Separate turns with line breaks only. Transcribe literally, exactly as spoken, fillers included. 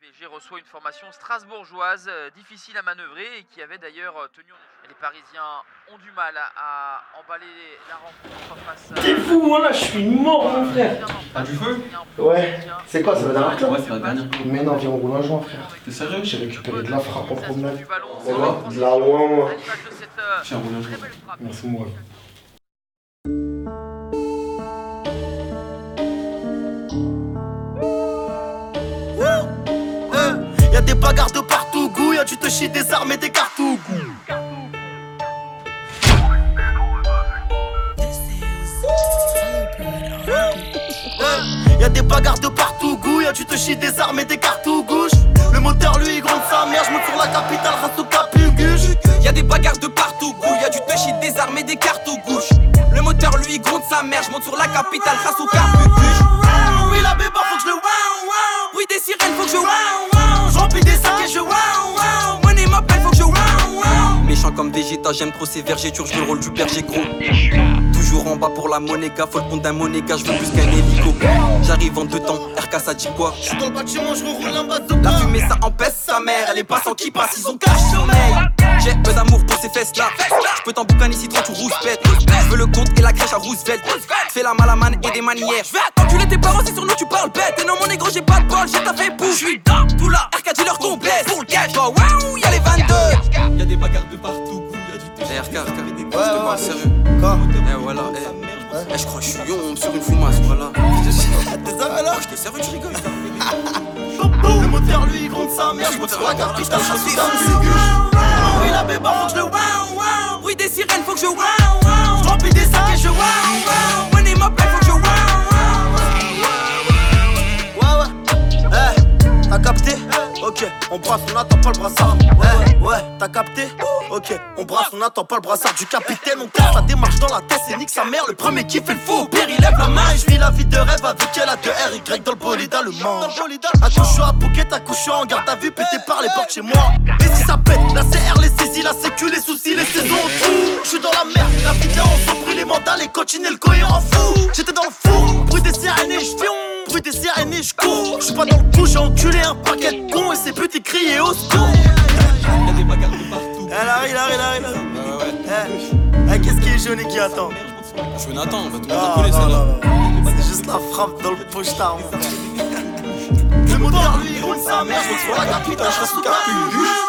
Léger reçoit une formation strasbourgeoise euh, difficile à manœuvrer et qui avait d'ailleurs euh, tenu. Les Parisiens ont du mal à, à emballer la rencontre face à...
T'es fou, voilà, je suis mort, mon frère.
T'as du feu?
Ouais. C'est quoi, c'est la dernière clope?
Ouais, c'est la dernière clope.
Mais non, viens, on roule un joint, frère.
T'es sérieux?
J'ai récupéré de la frappe en promenade.
C'est
quoi? De la ouin.
Tiens, roule un joint.
Merci, moi.
Y'a des bagarres de partout, goût, y'a tu te chies des armes et des cartouches. Y'a des bagarres de partout, goût, y'a tu te chies des armes et des cartouches gauche. Le moteur lui il gronde sa mère, j'monte sur la capitale, race au capuguche.
Y'a des bagarres de partout, goût, y'a du touchy, des armes et des cartouches gauche. Le moteur lui il gronde sa mère, j'monte sur la capitale, race au capuguche.
Oui la béba faut que je le wow wow.
Oui des sirènes faut que je wow wow.
J'remplis des sacs et je wow wow.
Money m'appelle faut que je wow wow. Méchant comme Vegeta, j'aime trop ces vergetures, je le rôle du berger gros. Toujours en bas pour la monéga, faut le compte d'un monéga, je veux plus qu'un hélico. J'arrive en deux temps, R K ça dit quoi?
J'suis dans le bâtiment, j'roule un bas de
La fumée ça empêche sa mère, les passants qui passent ils ont cache sommeil. J'ai peu d'amour pour ces fesses là. J'peux t'en boucan ici trente ou rouspète. J'veux le compte et la crèche à Roosevelt. Fais la malamane et des manières. J'vais t'enculer tes parents si sur nous tu parles bête. Et non mon négro j'ai pas de bol, j'ai taffé pour. J'suis dans tout là, R K dealer qu'on blesse. Pour le cash, oh waouh y'a les vingt-deux. Y'a des bagarres de partout, y'a du thé. R K, R K, ouais, ouais, sérieux.
Quoi?
Eh voilà, eh. Eh j'crois que j'suis yombe sur une fumasse, voilà.
T'es ça là?
J't'ai servi, tu rigoles.
Le moteur lui il gronde sa mère, j'monte sur la capitale, race au capuguche. Oui la béba faut que je le wow wow.
Oui des sirènes faut que je wow wow.
J'remplis des sacs et je wow wow.
Money m'appelle faut que je wow wow.
Ouais ouais, eh, t'as capté? Ok, on brasse, on attend pas le brassard. Ouais, ouais, t'as capté? Ok, on brasse, on attend pas le brassard du capitaine. On casse la démarche dans la tête, c'est nique sa mère. Le premier qui fait le faux, au pire il lève la main. Et je vis la vie de rêve avec elle à deux R Y dans le bolide allemand. Accouche à Phuket, accouche en garde à vue, pété par les portes chez moi. Et si ça pète, la C R, les saisies, la sécu, les soucis, les saisons, tout. J'suis dans la merde, la vidéo, on s'en pris les mandats, les coachines et le cohérent fou. J'étais dans le four, bruit des sirènes et j'fion. Bruit des sirènes et j'cours. J'suis pas dans le coup, j'ai enculé un paquet de cons. Et ses petits criés au secours.
Y'a des bagarres de partout.
Elle arrive, elle arrive, elle arrive.
Ouais, ouais.
Eh, eh, qu'est-ce qui est jaune et qui attend?
Je suis Nathan, on va tout le monde
Ah,
appeler
non,
ça là.
non, non. C'est juste la frappe dans le pochetard. Le moteur lui roule sa mère, je sur la capitale, je reste au capuche.